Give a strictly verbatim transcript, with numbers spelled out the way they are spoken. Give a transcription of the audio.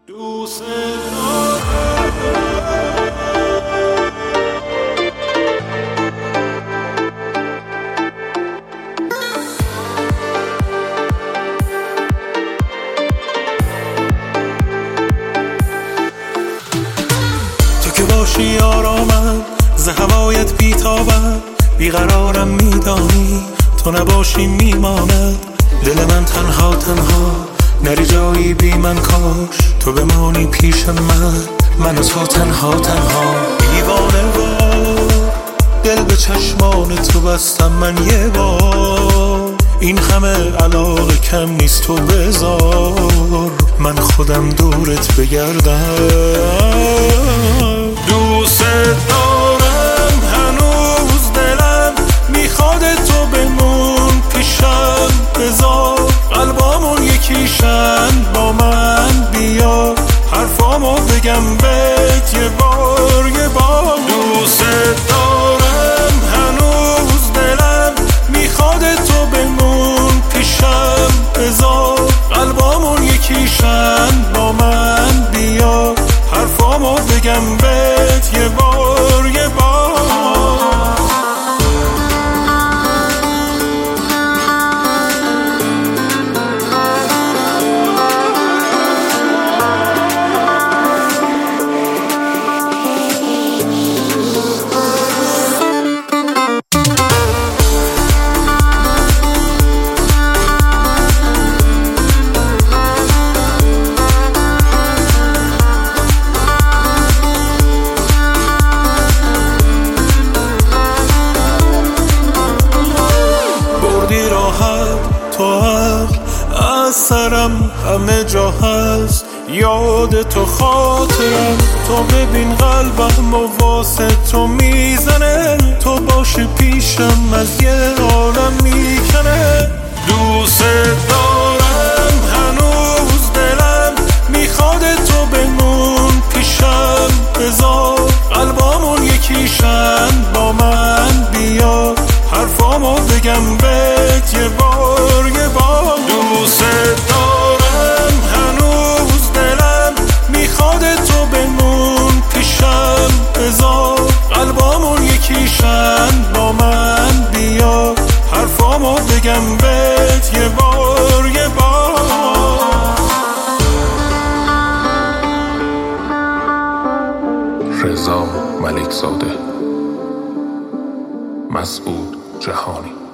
دوست تو که باشی آرامم، ز هوایت بیتابم، بیقرارم میدانی، تو نباشی میماند دل من تنها تنها، نری جایی بی من، کاش تو بمانی پیش من، من و تو تنها تنها. دیوانه وار دل به چشمان تو بستم من یه بار، این همه علاقه کم نیست، تو بذار من خودم دورت بگردم. دوست دارم هنوز دلم میخواد تو بمون پیشم، بذار قلبامون یکیشن، با من بیا حرفامو بگم بهت یه بار یه بار. دوست دارم هنوز دلم میخواد تو بمون پیشم، بذار قلبامون یکیشن، با من بیا حرفامو بگم بهت یه بار یه بار. تو عقل از سرم همه جا هست، یاد تو خاطرم، تو ببین قلبم و واسه تو میزنه، تو باشه پیشم از یه عالم میکنه. دوست دارم هنوز دلم میخواد تو بمون پیشم، بذار قلبامون یکیشن، با من بیا حرفامو بگم بهت یه بار یه بار. دوست دارم هنوز دلم میخواد تو بمون پیشم، بذار قلبامون یکیشن، با من بیا حرفامو بگم بهت یه بار یه بار. رضا ملک‌زاده، مسعود جهانی.